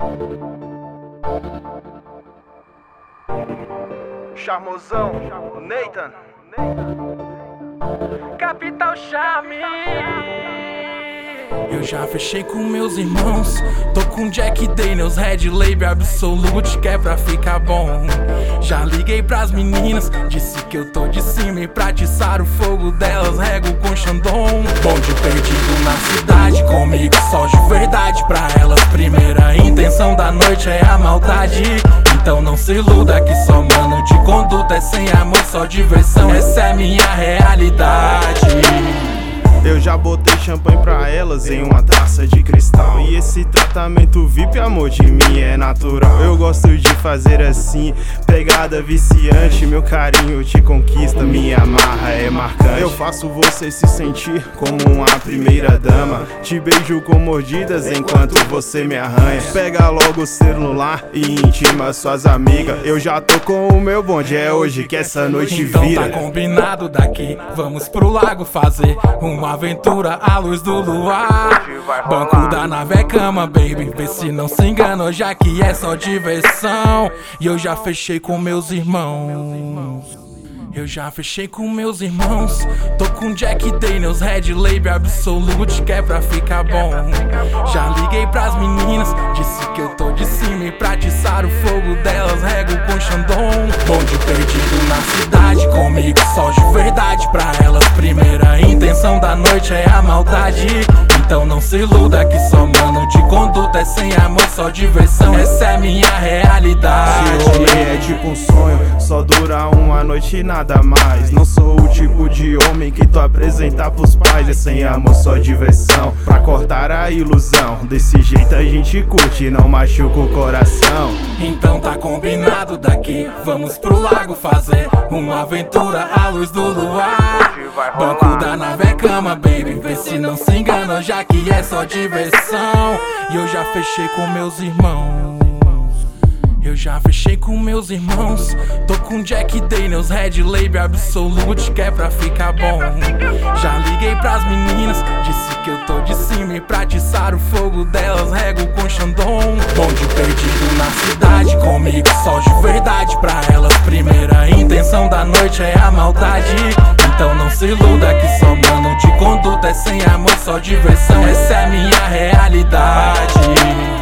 Charmosão, Nathan, Capital Charme. Eu já fechei com meus irmãos, tô com Jack Daniels, Red Label Absolute, que é pra ficar bom. Já liguei pras meninas, disse que eu tô de cima e pra atiçar o fogo delas rego com Xandão. Bonde perdido na cidade, comigo só de verdade. Pra elas primeira intenção da noite é a maldade. Então não se iluda que só mano de conduta é sem amor, só diversão. Essa é minha realidade. eu já botei champanhe pra elas em uma taça de cristal. E esse tratamento VIP, amor, de mim é natural. Eu gosto de fazer assim, pegada viciante. Meu carinho te conquista, minha marra é marcante. Eu faço você se sentir como uma primeira dama. Te beijo com mordidas enquanto você me arranha. Pega logo o celular e intima suas amigas. Eu já tô com o meu bonde, é hoje que essa noite então vira. Tá combinado daqui, vamos pro lago fazer uma aventura à luz do luar. Banco da nave é cama, baby, vê se não se engana, já que é só diversão. E eu já fechei com meus irmãos. Eu já fechei com meus irmãos, tô com Jack Daniels, Red Label Absolute, que é pra ficar bom. Já liguei pras meninas, disse que eu tô de cima e pra atiçar o fogo delas rego com Xandão. Bonde perdido na cidade, comigo só de verdade. Pra elas primeira intenção da noite é a maldade. Então não se iluda que só mano de conduta é sem amor, só diversão. Essa é minha realidade. Esse homem é tipo um sonho, só dura uma noite e nada mais. Não sou o tipo de homem que tu apresentar pros pais. É sem amor, só diversão, pra cortar a ilusão. Desse jeito a gente curte, não machuca o coração. Então tá combinado daqui, vamos pro lago fazer uma aventura à luz do luar. Banco da nave é cama, baby, vê se não se engana, já que é só diversão. E eu já fechei com meus irmãos. Eu já fechei com meus irmãos, tô com Jack Daniels, Red Label Absolute, que é pra ficar bom. Já liguei pras meninas, disse que eu tô de cima e pra atiçar o fogo delas rego com Xandão. Bonde perdido na cidade, comigo só de verdade. Pra elas primeira intenção da noite é a maldade. Então não se iluda que só mano de conduta é sem amor, só diversão. Essa é minha realidade.